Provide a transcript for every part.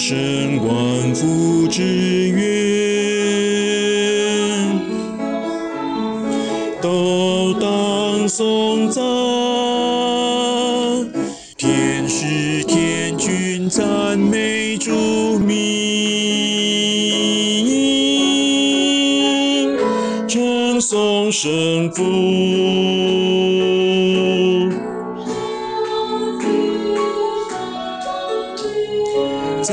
神万福之源，都当颂赞。天使天君赞美主名，称颂神父。赞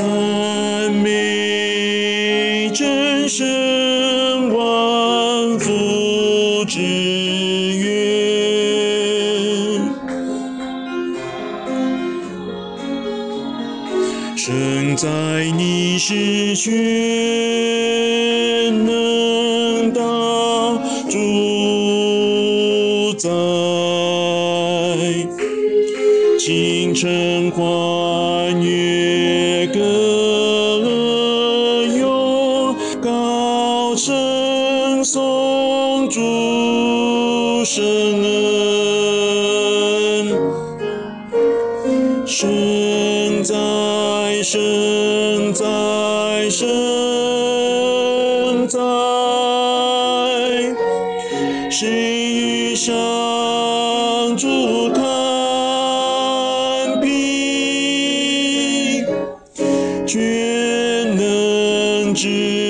美真神万福之源，神在你是全能大主宰，清晨欢悦歌咏，高声颂主圣恩。神在，神在，神在，谁与上主看平？全能之